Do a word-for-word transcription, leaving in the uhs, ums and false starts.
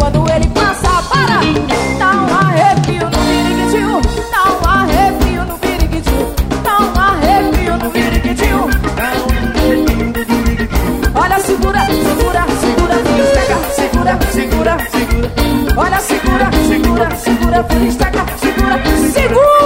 quando ele passa, para. Dá um arrepio no viriquitinho, dá um arrepio no viriquitinho, dá um arrepio no viriquitinho. Olha, segura, segura, segura, filisteca, segura, segura, segura. Olha, segura, segura, segura, filisteca, segura, segura.